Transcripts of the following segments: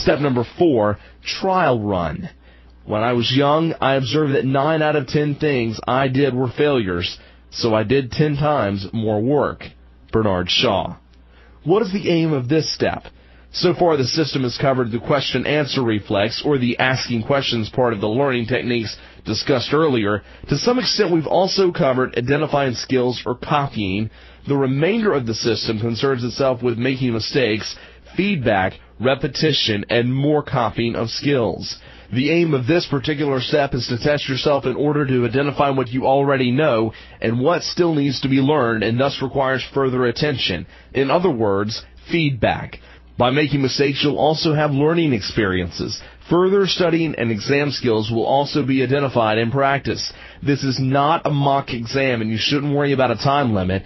Step number 4, trial run. When I was young, I observed that 9 out of 10 things I did were failures, so I did 10 times more work. Bernard Shaw. What is the aim of this step? So far, the system has covered the question-answer reflex, or the asking questions part of the learning techniques discussed earlier. To some extent, we've also covered identifying skills or copying. The remainder of the system concerns itself with making mistakes, feedback, repetition, and more copying of skills. The aim of this particular step is to test yourself in order to identify what you already know and what still needs to be learned and thus requires further attention. In other words, feedback. By making mistakes, you'll also have learning experiences. Further studying and exam skills will also be identified in practice. This is not a mock exam, and you shouldn't worry about a time limit.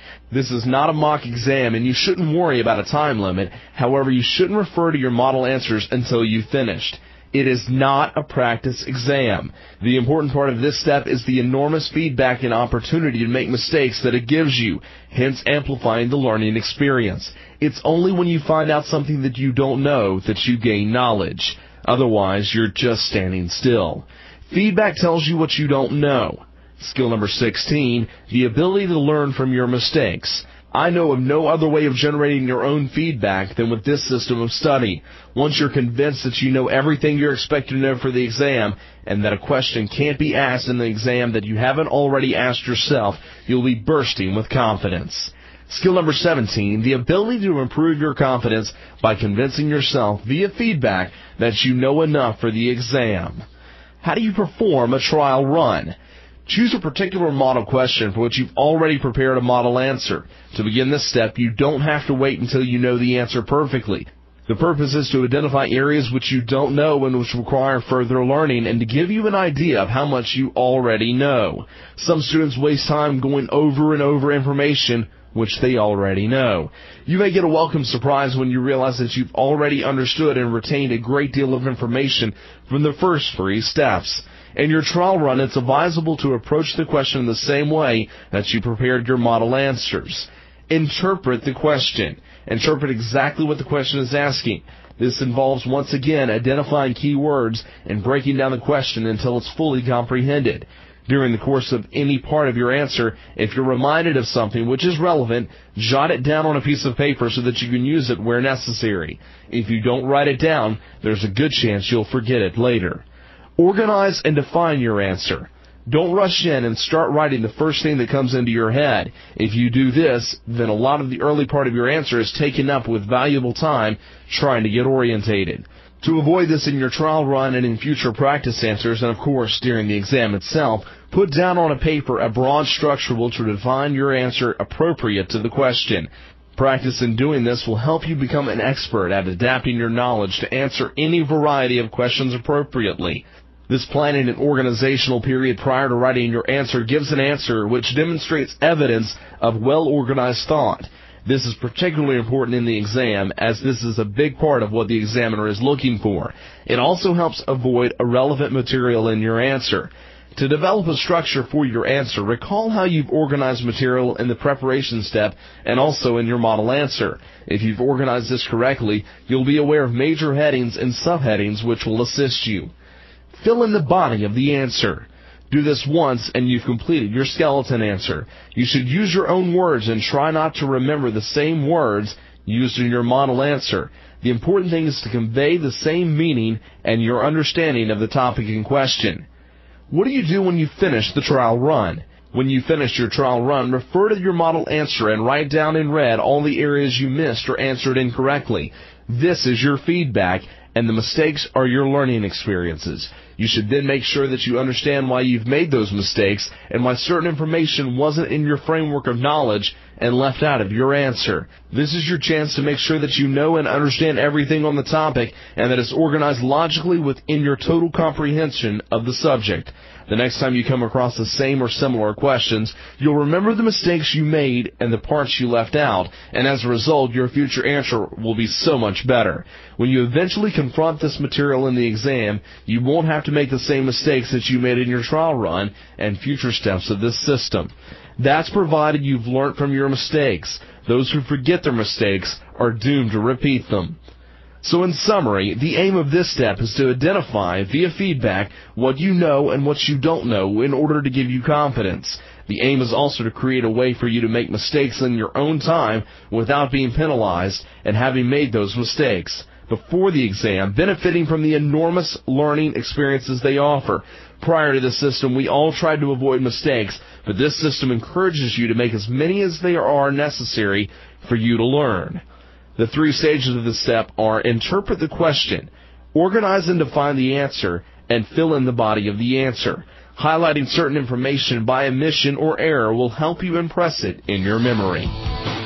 However, you shouldn't refer to your model answers until you've finished. It is not a practice exam. The important part of this step is the enormous feedback and opportunity to make mistakes that it gives you, hence amplifying the learning experience. It's only when you find out something that you don't know that you gain knowledge. Otherwise, you're just standing still. Feedback tells you what you don't know. Skill number 16, the ability to learn from your mistakes. I know of no other way of generating your own feedback than with this system of study. Once you're convinced that you know everything you're expected to know for the exam, and that a question can't be asked in the exam that you haven't already asked yourself, you'll be bursting with confidence. Skill number 17, the ability to improve your confidence by convincing yourself via feedback that you know enough for the exam. How do you perform a trial run? Choose a particular model question for which you've already prepared a model answer. To begin this step, you don't have to wait until you know the answer perfectly. The purpose is to identify areas which you don't know and which require further learning, and to give you an idea of how much you already know. Some students waste time going over and over information which they already know. You may get a welcome surprise when you realize that you've already understood and retained a great deal of information from the first 3 steps. In your trial run, it's advisable to approach the question the same way that you prepared your model answers. Interpret the question. Interpret exactly what the question is asking. This involves, once again, identifying key words and breaking down the question until it's fully comprehended. During the course of any part of your answer, if you're reminded of something which is relevant, jot it down on a piece of paper so that you can use it where necessary. If you don't write it down, there's a good chance you'll forget it later. Organize and define your answer. Don't rush in and start writing the first thing that comes into your head. If you do this, then a lot of the early part of your answer is taken up with valuable time trying to get orientated. To avoid this in your trial run and in future practice answers, and of course during the exam itself, put down on a paper a broad structure to define your answer appropriate to the question. Practice in doing this will help you become an expert at adapting your knowledge to answer any variety of questions appropriately. This planning and organizational period prior to writing your answer gives an answer which demonstrates evidence of well-organized thought. This is particularly important in the exam, as this is a big part of what the examiner is looking for. It also helps avoid irrelevant material in your answer. To develop a structure for your answer, recall how you've organized material in the preparation step and also in your model answer. If you've organized this correctly, you'll be aware of major headings and subheadings which will assist you. Fill in the body of the answer. Do this once and you've completed your skeleton answer. You should use your own words and try not to remember the same words used in your model answer. The important thing is to convey the same meaning and your understanding of the topic in question. What do you do when you finish the trial run? When you finish your trial run, refer to your model answer and write down in red all the areas you missed or answered incorrectly. This is your feedback, and the mistakes are your learning experiences. You should then make sure that you understand why you've made those mistakes and why certain information wasn't in your framework of knowledge and left out of your answer. This is your chance to make sure that you know and understand everything on the topic and that it's organized logically within your total comprehension of the subject. The next time you come across the same or similar questions, you'll remember the mistakes you made and the parts you left out, and as a result, your future answer will be so much better. When you eventually confront this material in the exam, you won't have to make the same mistakes that you made in your trial run and future steps of this system. That's provided you've learned from your mistakes. Those who forget their mistakes are doomed to repeat them. So in summary, the aim of this step is to identify, via feedback, what you know and what you don't know in order to give you confidence. The aim is also to create a way for you to make mistakes in your own time without being penalized and having made those mistakes before the exam, benefiting from the enormous learning experiences they offer. Prior to the system, we all tried to avoid mistakes, but this system encourages you to make as many as they are necessary for you to learn. The 3 stages of this step are: interpret the question, organize and define the answer, and fill in the body of the answer. Highlighting certain information by omission or error will help you impress it in your memory.